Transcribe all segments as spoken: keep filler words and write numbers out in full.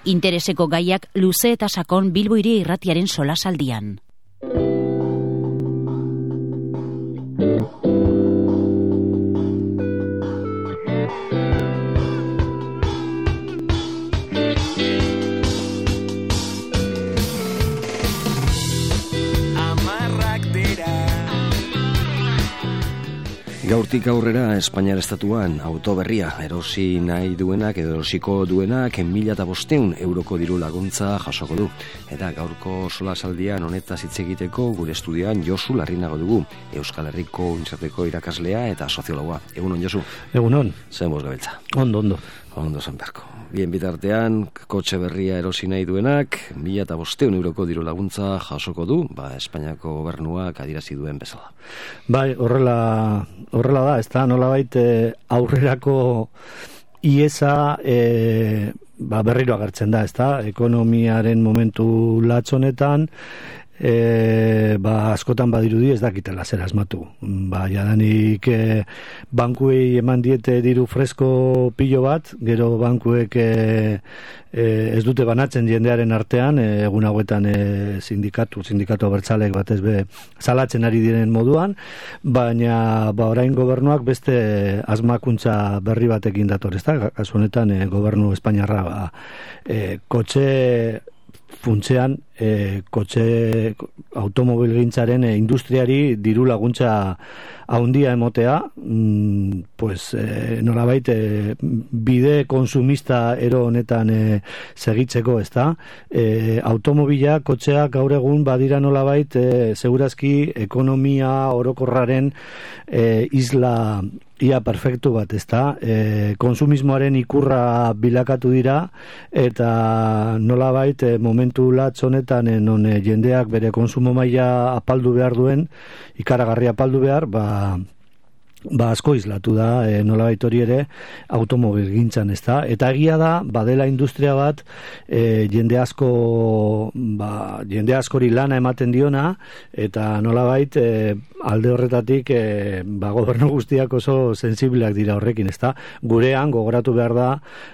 Intereseko gaiak luze eta sakon Bilbo Hiri Irratiaren solasaldian. Gaurtik aurrera Espainiar estatuan auto berria erosi nahi duenak edo erosiko duenak mila eta bosteun euroko diru laguntza jasoko du. Eta gaurko solasaldian honetaz hitz egiteko gure estudioan Josu Larrinago dugu, Euskal Herriko Unibertsitateko irakaslea eta soziologoa. Egunon, Josu. Egunon. Zen boz gabiltza. Ondo, ondo. Ondo zen beharko. Bien bitartean, kotxe berria erosi nahi duenak, mila eta bosteun euroko diru laguntza jasoko du, ba, Espainiako gobernuak adierazi duen bezala. Bai, horrela, horrela da, ez da, nolabait eh, aurrerako iesa eh, ba, berriro agertzen da, ez da, ekonomiaren momentu latzonetan, E, ba, askotan badirudi ez dakitela zer asmatu. Ba, jadanik e, bankuei eman diete diru fresko pilo bat, gero bankuek e, e, ez dute banatzen jendearen artean, e, egun hauetan e, sindikatu, sindikatu abertzalek batez be salatzen ari diren moduan, baina ba, orain gobernuak beste asmakuntza berri batekin dator, ez da? Kasu honetan e, gobernu espainiarra ba, e, kotxe funtzean e, kotxe automobilgintzaren e, industriari diru laguntza haundia emotea, mm, pues e, nolabait e, bide konsumista ero honetan e, segitzeko, ez da? E, automobila, kotxeak gaur egun badira nolabait e, segurazki ekonomia orokorraren e, isla ia perfektu bat, ez da? E, konsumismoaren ikurra bilakatu dira eta nolabait e, momentu latz honetan e, non e, jendeak bere konsumo maila apaldu behar duen, ikaragarri apaldu behar, ba ba asko islatu da e, nolabait hori ere automobilgintzan, ez da? Eta egia da, badela industria bat e, jende asko ba, jende askori lana ematen diona eta nolabait e, alde horretatik e, ba, gobernu guztiak oso sensibleak dira horrekin, ez da? Gurean gogoratu behar da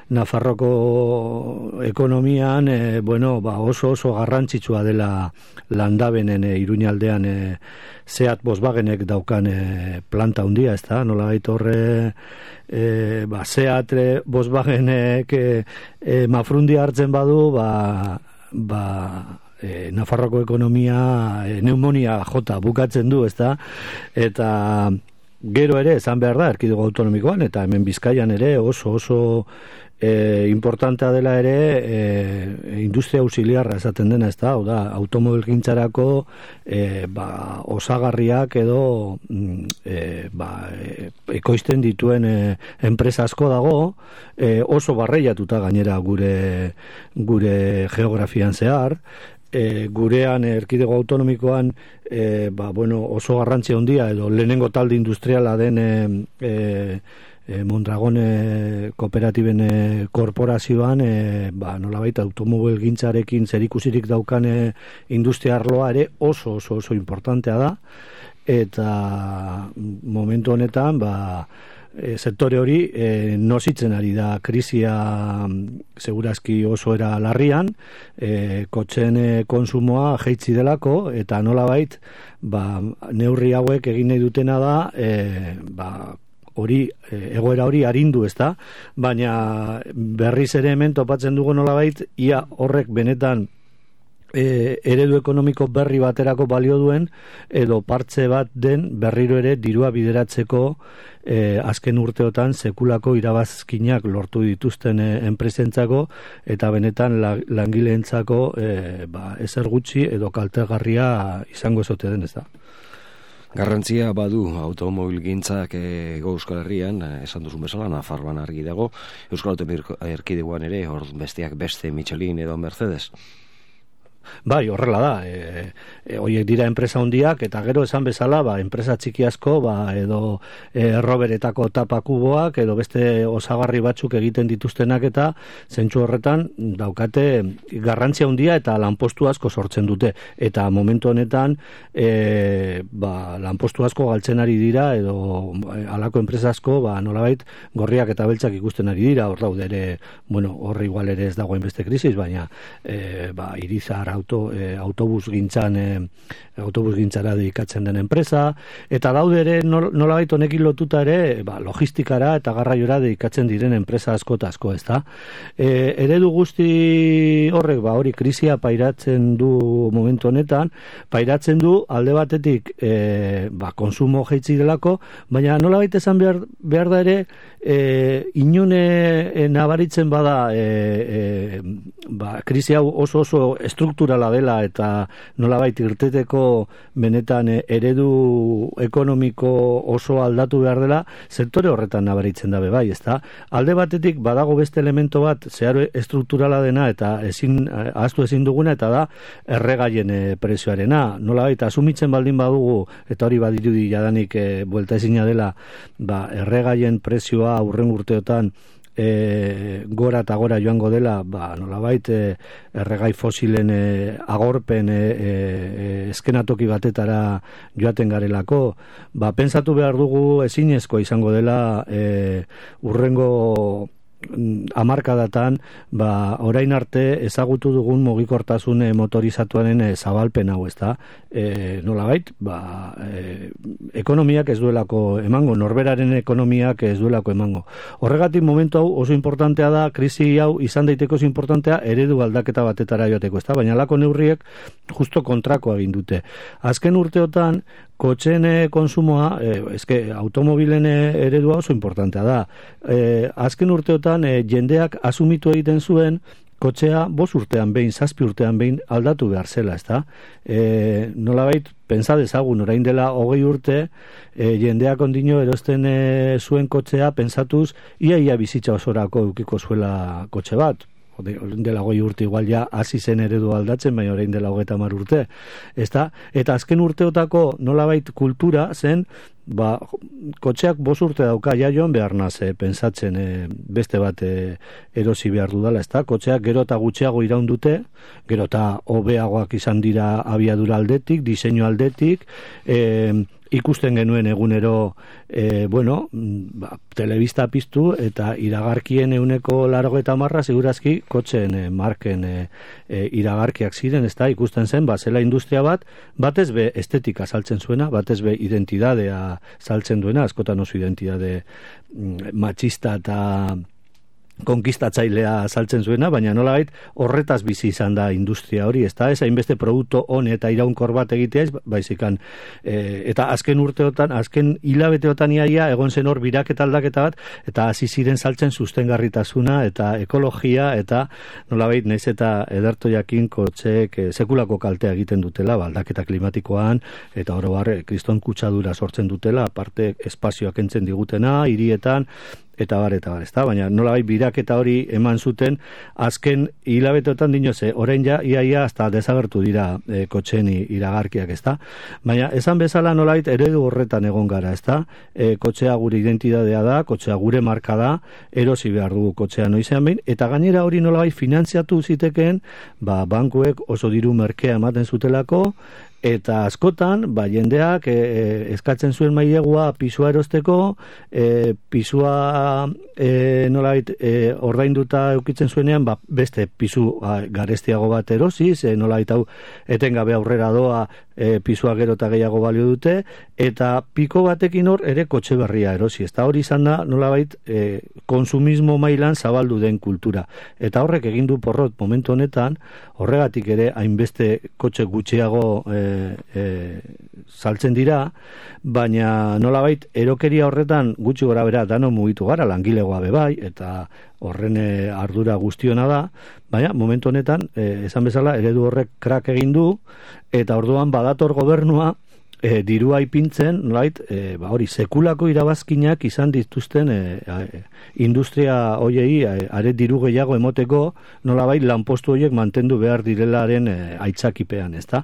Nafarroko ekonomian e, bueno, ba, oso oso garrantzitsua dela Landabenen e, Iruñaldean e, Seat Volkswagenek daukan e, planta handia, ez da? Nolabait horre e, ba, Seat Volkswagenek e, e, mafrundia hartzen badu, ba, ba e, Nafarroko ekonomia e, neumonia jota bukatzen du, ez da? Eta gero ere, esan behar da, erkidego autonomikoan, eta hemen Bizkaian ere oso oso E, importantea dela ere e, industria auxiliarra esaten dena, ez da, o da, automobilgintzarako e, ba, osagarriak edo e, ba, e, ekoizten dituen e, enpresa asko dago, e, oso barreiatuta gainera gure gure geografian zehar, e, gurean erkidego autonomikoan e, ba, bueno, oso garrantzi handia edo lehenengo talde industriala den e, e, E, Mondragone kooperatiben e, korporazioan e, ba, nolabait automobilgintzarekin zerikusirik daukan e, industria arloa ere oso oso oso importantea da eta momentu honetan ba, e, sektore hori e, nositzen ari da krisia segurazki oso era larrian, e, kotxen e, konsumoa jeitzi delako eta nolabait ba, neurri hauek egin nahi dutena da e, ba, hori, egoera hori arindu, ez da? Baina berriz ere hemen topatzen dugu nolabait, ia horrek benetan e, eredu ekonomiko berri baterako balio duen, edo partze bat den berriro ere dirua bideratzeko e, azken urteotan sekulako irabazkinak lortu dituzten e, enpresentzako, eta benetan la, langileentzako e, ba, ezer gutxi edo kaltegarria izango ezote den, ez da? Garrantzia badu automobilgintzak ego Euskal Herrian, esan duzun bezala, Nafarroan argi dago, Euskal Automobil Erkidegoan ere, hor besteak beste Michelin edo Mercedes. Bai, horrela da. E, e, oiek dira enpresa handiak eta gero esan bezala, ba, enpresa txiki asko, ba, edo e, roberetako tapakuboak edo beste osagarri batzuk egiten dituztenak eta zentsu horretan daukate garrantzia handia eta lanpostu asko sortzen dute. Eta momentu honetan e, ba, lanpostu asko galtzen ari dira edo halako enpresa asko, ba, nolabait gorriak eta beltzak ikusten ari dira. Hor daude ere, bueno, hor igual ere ez dagoen beste krisis, baina e, ba, Irizar auto, e, autobus gintzan e, autobus gintzara dedikatzen den enpresa, eta daude ere nolabait honekin lotuta ere ba, logistikara eta garraiora dedikatzen diren enpresa asko eta asko, ezta? E, eredu guzti horrek, ba, hori krisia pairatzen du momentu honetan, pairatzen du alde batetik e, ba, konsumo jaitsi delako, baina nolabait esan behar, behar da ere e, inune e, nabaritzen bada e, e, ba, krisi hau oso oso strukturala dela eta nolabait irteteko benetan eredu ekonomiko oso aldatu behar dela, sektore horretan nabaritzen dabe bai, ezta? Alde batetik badago beste elemento bat zeharo strukturala dena eta ezin ahaztu ezin duguna eta da erregaien e, prezioarena. Nolabait asumitzen baldin badugu eta hori badirudi jadanik e, buelta ezina dela, ba, erregaien prezioa hurren urteotan E, gora eta gora joango dela, ba, nolabait e, erregai fosilen e, agorpen e, e, eskenatoki batetara joaten garelako, ba, pentsatu behar dugu ezinezko izango dela e, urrengo hamarkadatan, ba, orain arte ezagutu dugun mugikortasun e, motorizatuaren e, zabalpen hau, ezta? E, nolabait, ba, e, ekonomiak ez duelako emango, norberaren ekonomiak ez duelako emango. Horregatik momentu hau oso importantea da, krisi hau izan daiteko oso importantea eredu aldaketa batetara joateko, ezta? Baina lako neurriek justo kontrakoa egin dute. Azken urteotan kotxeen konsumoa, eh, eske automobilen eredua oso importantea da. Eh, azken urteotan eh, jendeak asumitu egiten zuen kotxea bost urtean behin, zazpi urtean behin aldatu behar zela, ezta? Eh, nolabait, pentsa dezagun, orain dela hogei urte, eh, jendeak ondino erosten eh, zuen kotxea pentsatuz ia ia bizitza osorako edukiko zuela kotxe bat. Orain dela hogei urte igual ja hasi zen eredu aldatzen, baina orain dela hogeita hamar urte, ezta? Eta azken urteotako nolabait kultura zen, ba, kotxeak bost urte dauka ja joan behar naz, eh, pensatzen eh, beste bat eh, erosi behar dudala, ezta? Kotxeak gero eta gutxiago iraun dute, gero eta hobeagoak izan dira abiadura aldetik, diseinu aldetik, eh, ikusten genuen egunero e, bueno, ba, telebista piztu eta iragarkien euneko larogeta marra segurazki kotxeen e, marken e, e, iragarkiak ziren, ezta? Ikusten zen, ba, zela industria bat, batez be estetika saltzen zuena, batez be identidadea saltzen duena, askotan oso identidade mm, machista eta konkistatzailea saltzen zuena, baina nolabait horretaz bizi izan da industria hori, ezta? Ez hainbeste produktu on eta iraunkor bat egitea, baizikan e, eta azken urteotan, azken hilabeteotan iaia egon zen hor biraketa aldaketa bat, eta hasi ziren saltzen sustengarritasuna eta ekologia eta nolabait naiz eta ederto jakin kotxeek e, sekulako kaltea egiten dutela, ba, aldaketa klimatikoan eta oro har kriston kutsadura sortzen dutela, aparte espazioak kentzen digutena hirietan eta bar, eta bar, ezta? Baina nolabait biraketa hori eman zuten azken hilabeteotan dinoze, orain ja, iaia, hasta desagertu dira e, kotxeen iragarkiak, ezta? Baina esan bezala nolabait eredu horretan egon gara, ezta? E, kotxea gure identidadea da, kotxea gure marka da, erosi behar dugu kotxea noizean behin, eta gainera hori nolabait finantziatu zitekeen, ba, bankuek oso diru merkea ematen zutelako, eta askotan, ba, jendeak e, eskatzen zuen mailegua pisua erosteko, e, pisua e, nolait e, ordainduta eukitzen zuenean, ba, beste pisu a, garestiago bat erosiz, e, nolait hau etengabe aurrera doa e, pisua gero eta gehiago balio dute, eta piko batekin hor ere kotxe berria erosi. Eta hori izan da nolabait e, konsumismo mailan zabaldu den kultura. Eta horrek egin du porrot momentu honetan, horregatik ere hainbeste kotxe gutxiago e, E, saltzen dira, baina nolabait erokeria horretan gutxi gora bera dano mugitu gara, langilegoa bebai, eta horren e, ardura guztiona da, baina momentu honetan e, esan bezala eredu horrek krak egin du, eta orduan badator gobernua E, dirua ipintzen, nolait, e, ba, hori, sekulako irabazkinak izan dituzten e, e, industria hoiei e, are diru gehiago emoteko, nolabait lanpostu horiek mantendu behar direlaren e, aitzakipean, ezta?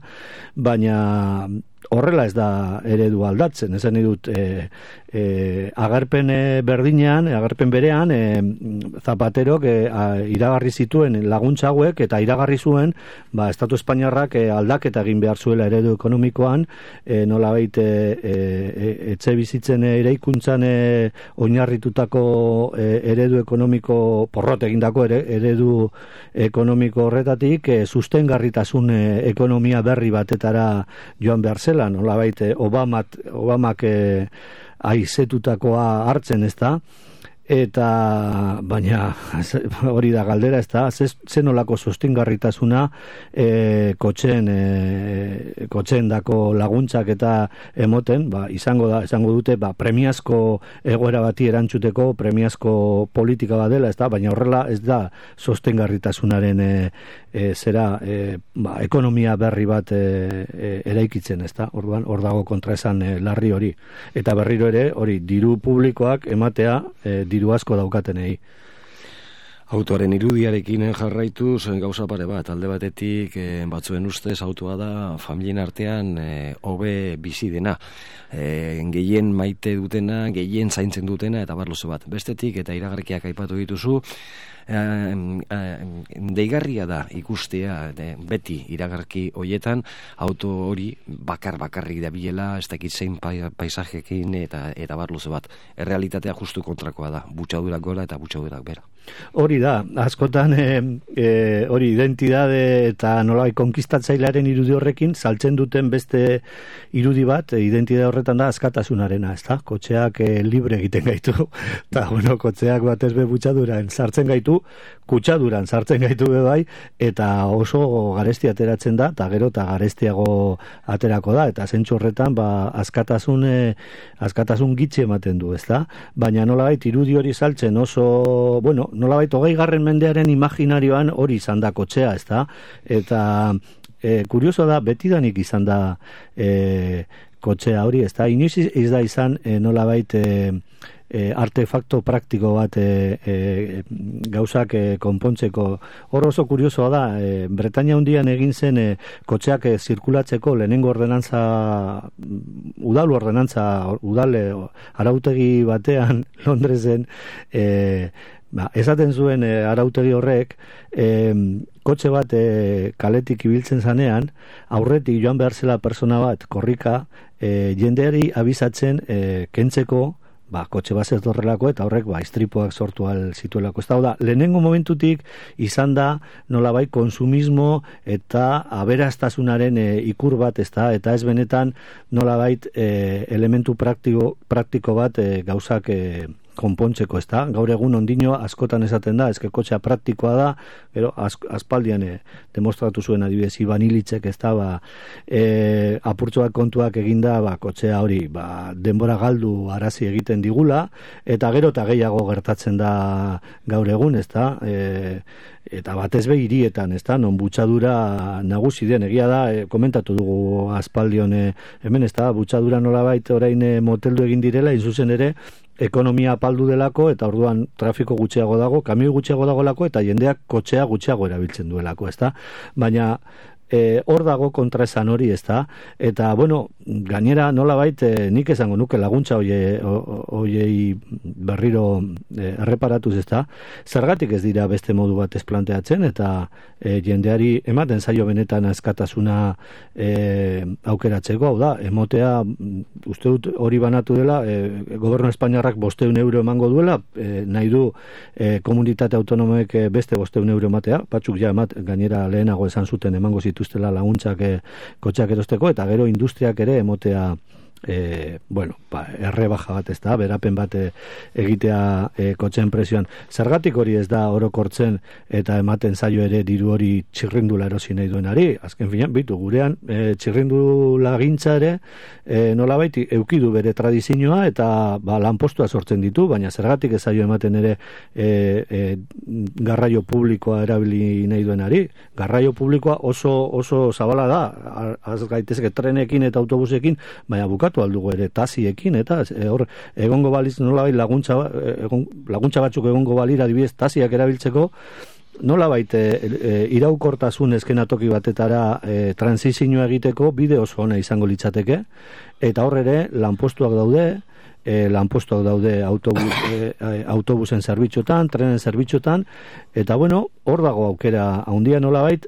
Baina horrela ez da eredu aldatzen, esan dut e, e, agarpen berdinean, agarpen berean, e, Zapaterok e, a, iragarri zituen laguntza hauek eta iragarri zuen, ba, Estatu Espainiarrak e, aldaketa egin behar zuela eredu ekonomikoan, e, nolabait e, e, etxe bizitzen eraikuntzan e, oinarritutako e, eredu ekonomiko, porrot egindako ere, eredu ekonomiko horretatik, e, sustengarritasun e, ekonomia berri batetara joan behar zela, nolabait Obamak, Obamak e, aizetutakoa hartzen, ez da? Eta, baina, hori da galdera, ez da, zen olako sostingarritasuna e, kotxen, e, kotxen dako laguntzak eta emoten, ba, izango da, izango dute, ba, premiazko egoera bati erantzuteko, premiazko politika bat dela, ez da, baina horrela ez da sostingarritasunaren e, e, zera, e, ba, ekonomia berri bat e, e, eraikitzen, ez da, orduan, hor dago kontraesan e, larri hori. Eta berriro ere, hori, diru publikoak ematea, e, diru asko daukatenei. Autoaren irudiarekin jarraituz gauza pare bat, alde batetik e, batzuen ustez autoa da familien artean e, hobe bizi dena, e, gehien maite dutena, gehien zaintzen dutena eta barloze bat. Bestetik eta iragarkiak aipatu dituzu, e, e, deigarria da ikustea de, beti iragarki hoietan auto hori bakar bakarrik dabilela, ez dakit zein paisajekin eta, eta barloze bat. Errealitatea justu kontrakoa da, butxadurak gora eta butxadurak bera. Hori da, askotan e, e, hori identidade eta nolabait konkistatzailearen irudi horrekin saltzen duten beste irudi bat, e, identidade horretan da askatasunarena, ez da? Kotxeak e, libre egiten gaitu, eta bueno, kotxeak batez be butxaduran sartzen gaitu, kutsaduran sartzen gaitu be bai, eta oso garesti ateratzen da, eta gero eta garestiago aterako da, eta zentzu horretan ba, askatasun, e, askatasun gitxe ematen du, ez da? Baina nolabait irudi hori saltzen oso, bueno, nolabait hogei garren mendearen imaginarioan hori izan da kotxea, ez da? Eta e, kurioso da, betidanik izan da e, kotxea hori, ez da? Inoiz ez da izan e, nolabait e, e, artefakto praktiko bat e, e, gauzak e, konpontzeko. Hor oso kuriosoa da, e, Bretainia hundian egin zen e, kotxeak e, zirkulatzeko lehenengo ordenantza, udal ordenantza, udal e, arautegi batean Londresen, e, Ba, esaten zuen e, arautegi horrek, e, kotxe bat e, kaletik ibiltzen zanean, aurretik joan behar zela persona bat korrika, e, jendeari abizatzen e, kentzeko, ba, kotxe bat zertorrelako eta horrek ba, istripoak sortu al zituelako. Ez da, lehenengo momentutik izan da nolabait konsumismo eta aberaztasunaren e, ikur bat, ez da, eta ez benetan nolabait e, elementu praktiko, praktiko bat e, gauzak e, konpontzeko, ez da? Gaur egun ondino askotan esaten da, ezke kotxea praktikoa da, pero aspaldian e, demostratu zuen adibidez Iban Ilitzek, ez da, ba, e, apurtxoak kontuak eginda, ba, kotxea hori, ba, denbora galdu arazi egiten digula, eta gero eta gehiago gertatzen da gaur egun, ez da? E, eta batez be hirietan, ez da? Non butxadura nagusi den, egia da, e, komentatu dugu aspaldion e, hemen, ez da? Butxadura nolabait orain e, moteldu egin direla, inzuzen ere, ekonomia apaldu delako, eta orduan trafiko gutxiago dago, kamioi gutxiago dagolako, eta jendeak kotxea gutxiago erabiltzen duelako, ez da? Baina e, hor dago kontraesan hori, ez da? Eta, bueno, gainera nolabait e, nik esango nuke laguntza hoie, hoiei berriro e, erreparatuz, ez da? Zergatik ez dira beste modu bat ez planteatzen, eta e, jendeari ematen zaio benetan askatasuna e, aukeratzeko, hau da, emotea, uste dut hori banatu dela, e, gobernu Espainiarrak bosteun euro emango duela, e, nahi du e, komunitate autonomoek e, beste bosteun euro ematea, batzuk ja emat, gainera lehenago esan zuten emango zituztela laguntzak e, kotxeak erosteko, eta gero industriak ere emotea e, bueno, ba, errebaja bat ez da, berapen bat egitea e, kotxeen presioan. Zergatik hori ez da orokortzen eta ematen zaio ere diru hori txirrindula erosi nahi duenari. Azken finean, bitu, gurean e, txirrindula gintza ere e, nolabait eukidu bere tradizioa eta ba, lanpostua sortzen ditu, baina zergatik ez zaio ematen ere e, e, garraio publikoa erabili nahi duenari. Garraio publikoa oso, oso zabala da, az gaitezke trenekin eta autobusekin, baina bukatu aldugu ere tasiekin, eta e, hor egongo baliz nolabait laguntza, egon, laguntza batzuk egongo balira adibidez tasiak erabiltzeko, nolabait e, e, iraukortasun eskenatoki batetara e, transizioa egiteko bide oso ona izango litzateke, eta hor ere lanpostuak daude, e, lanpostuak daude autobus, e, autobusen zerbitzuetan, trenen zerbitzuetan, eta bueno, hor dago aukera handia nolabait,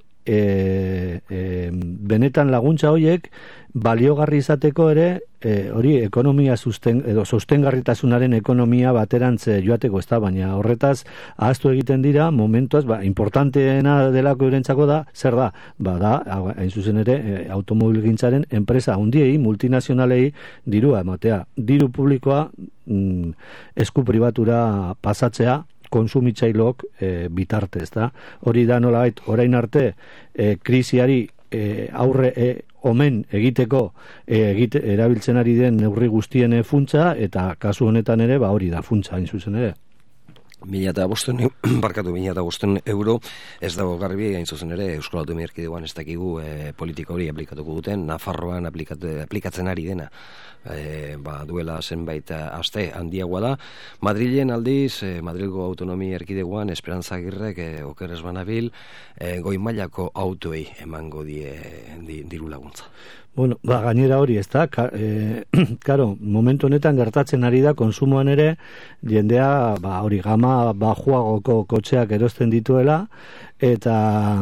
E, e, benetan laguntza horiek baliogarri izateko ere e, hori ekonomia susten, edo sostengarritasunaren ekonomia baterantze joateko ez da, baina horretaz ahaztu egiten dira momentuaz, ba, importanteena delako eurentzako da, zer da? Ba da, hain zuzen ere e, automobilgintzaren enpresa handiei, multinazionalei dirua ematea, diru publikoa mm, esku pribatura pasatzea konsumitzaileok e, bitarte, ez da. Hori da nolabait orain arte e, krisiari e, aurre e, omen egiteko e, egite, erabiltzen ari den neurri guztien funtsa, eta kasu honetan ere ba hori da funtsa hain zuzen ere. Mila eta bosten, barkatu, mila eta bosten euro, ez dago garbi, hain zuzen ere, Euskal Autonomia Erkidegoan ez dakigu e, politika hori aplikatuko duten, Nafarroan aplikatzen ari dena, e, ba, duela zenbait aste handiagoa da. Madrilen aldiz, e, Madrilgo Autonomia Erkidegoan, Esperantza Agirrek, e, oker ez banabil, e, goi mailako autoei emango die di, diru laguntza. Bueno, ba, gainera hori, ez da, ka, e, karo, momentu honetan gertatzen ari da konsumoan ere, jendea, ba, hori gama bajuagoko kotxeak erosten dituela, eta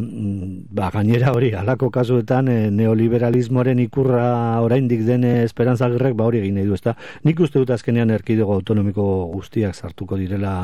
ba, gainera hori, halako kasuetan e, neoliberalismoaren ikurra oraindik den Esperantza Agirrek, ba, hori egin nahi du, ez da. Nik uste dut azkenean erkidego autonomiko guztiak sartuko direla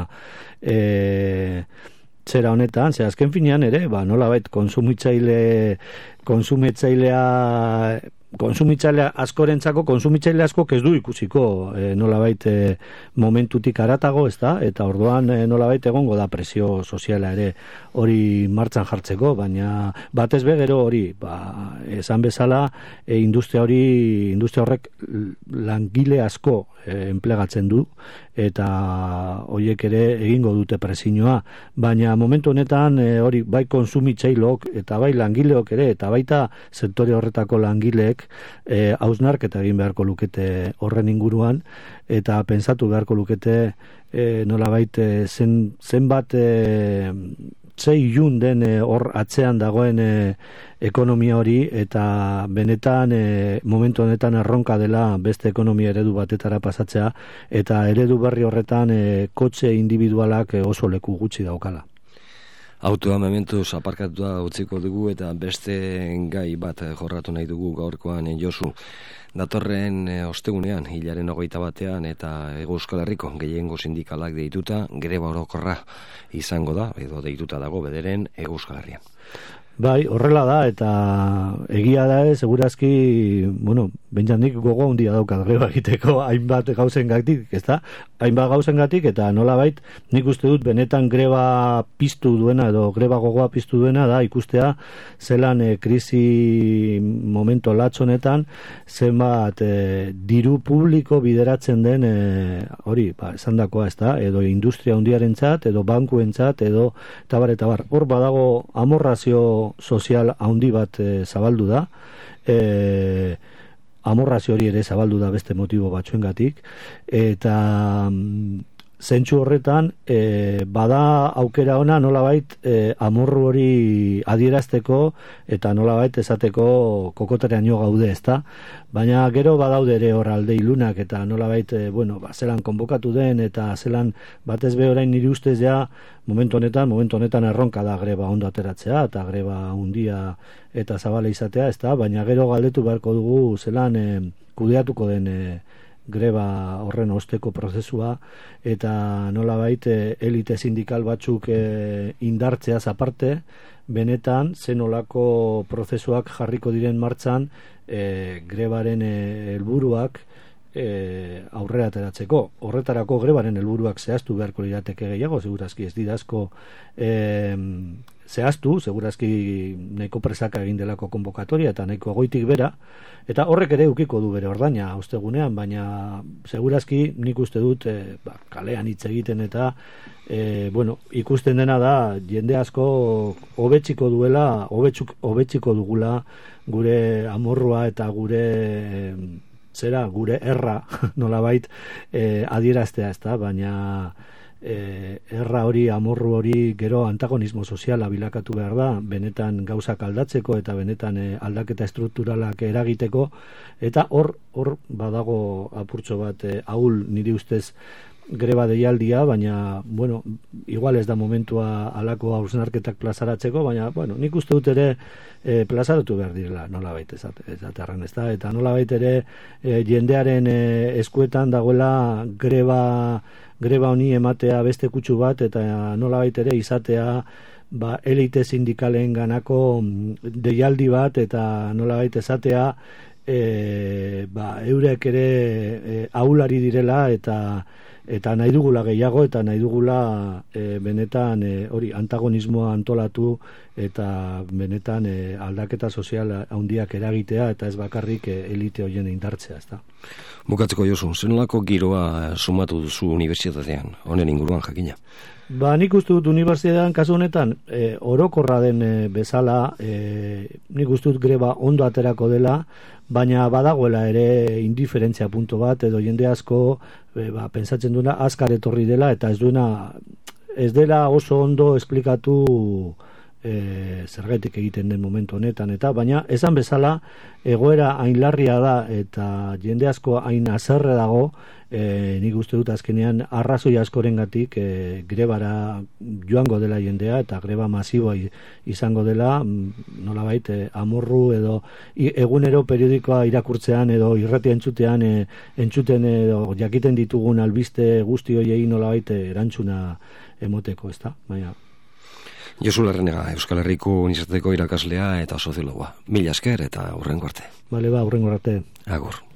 e, zera honetan, ze azken finean ere, ba, nolabait konsumitzaile, konsumitzailea, konsumitzaile askorentzako, konsumitzaile asko ez du ikusiko e, nolabait e, momentutik aratago, ez da, eta orduan e, nolabait egongo da presio soziala ere hori martxan jartzeko, baina batez be gero hori, ba, esan bezala e, industria hori, industria horrek langile asko e, enplegatzen du, eta horiek ere egingo dute presioa, baina momentu honetan e, hori bai konsumitzaileok eta bai langileok ere, eta baita sektore horretako langileek e, hausnarketa egin beharko lukete horren inguruan, eta pentsatu beharko lukete e, nolabait e, zen, zenbat e, zei ilun den hor atzean dagoen e, ekonomia hori, eta benetan e, momentu honetan erronka dela beste ekonomia eredu batetara pasatzea, eta eredu berri horretan e, kotxe individualak e, oso leku gutxi daukala. Autoa mementuz aparkatua utziko dugu eta beste gai bat jorratu nahi dugu gaurkoan, Josu. Datorren e, ostegunean, hilaren hogeita batean eta Hego Euskal Herriko gehiengo sindikalak deituta, greba orokorra izango da, edo deituta dago bederen Hego Euskal Herrian. Bai, horrela da, eta egia da, segurazki, bueno, bentsandik gogo handia daukat greba egiteko hainbat gauzen gatik, ez da? Hainbat gauzen gatik, eta nolabait, nik uste dut benetan greba piztu duena, edo greba gogoa piztu duena, da ikustea zelan e, krisi momento latzonetan, zenbat e, diru publiko bideratzen den, e, hori, ba, esan dakoa, ez da? Edo industria handiarentzat, edo bankuentzat, edo tabar eta bar. Hor badago amorrazio sozial handi bat e, zabaldu da, e, amorrazio hori ere zabaldu da beste motibo batzuengatik, eta mm, zentsu horretan e, bada aukera ona nolabait e, amorru hori adierazteko eta nolabait esateko kokoteraino gaude, ezta? Baina gero badaude ere hor alde ilunak eta nolabait e, bueno, ba, zelan konbokatu den eta zelan batez be orain nire ustez ja momentu honetan, momentu honetan erronka da greba ondo ateratzea eta greba handia eta zabala izatea, ezta? Baina gero galdetu beharko dugu zelan e, kudeatuko den e, greba horren osteko prozesua, eta nolabait elite sindikal batzuk e, indartzeaz aparte, benetan zenolako prozesuak jarriko diren martxan e, grebaren helburuak e, aurrera ateratzeko. Horretarako grebaren helburuak zehaztu beharko lirateke gehiago, segurazki ez didazko e, zehaztu, segurazki nahiko presaka egin delako konbokatoria eta nahiko goitik bera, eta horrek ere ukiko du bere ordaina ostegunean, baina segurazki nik uste dut e, ba, kalean hitz egiten eta e, bueno, ikusten dena da jende asko hobetziko duela, hobetzuk, hobetziko dugula gure amorrua eta gure e, zera, gure erra nolabait e, adieraztea, ezta, baina E, erra hori, amorru hori gero antagonismo soziala bilakatu behar da, benetan gauzak aldatzeko eta benetan e, aldaketa estrukturalak eragiteko, eta hor hor badago apurtxo bat e, ahul niri ustez greba deialdia, baina bueno, igual ez da momentua alako hausnarketak plazaratzeko, baina bueno, nik uste dut ere e, plazaratu behar direla nolabait ezaterran, ez da, eta nolabait ere e, jendearen e, eskuetan dagoela greba greba honi ematea beste kutsu bat, eta nolabait ere izatea ba, elite sindikalen ganako deialdi bat, eta nolabait ezatea e, ba, eurek ere e, ahulari direla, eta eta nahi dugula gehiago, eta nahi dugula e, benetan e, hori antagonismoa antolatu, eta benetan e, aldaketa sozial handiak eragitea, eta ez bakarrik e, elite horien indartzea, ezta. Bukatzeko Josu, zenolako giroa sumatu duzu unibertsitatean, honen inguruan jakina? Ba, nik uste dut unibertsitatean kasu honetan e, orokorra den e, bezala, e, nik uste dut greba ondo aterako dela, baina badagoela ere indiferentzia punto bat, edo jende asko e, ba, pentsatzen duena azkar etorri dela, eta ez duena ez dela oso ondo esplikatu e, zergaitik egiten den momentu honetan, eta baina esan bezala egoera hain larria da eta jende asko hain haserre dago, e, nik uste dut azkenean arrazoi askorengatik e, grebara joango dela jendea, eta greba masiboa izango dela, nolabait e, amorru edo egunero periodikoa irakurtzean edo irratia entzutean e, entzuten edo jakiten ditugun albiste guzti horiei nolabait erantzuna emoteko, ezta? Baina Josu Larrenega, Euskal Herriko Unibertsitateko irakaslea eta soziologoa. Mila esker eta hurrengo arte. Bale ba, hurrengo arte. Agur.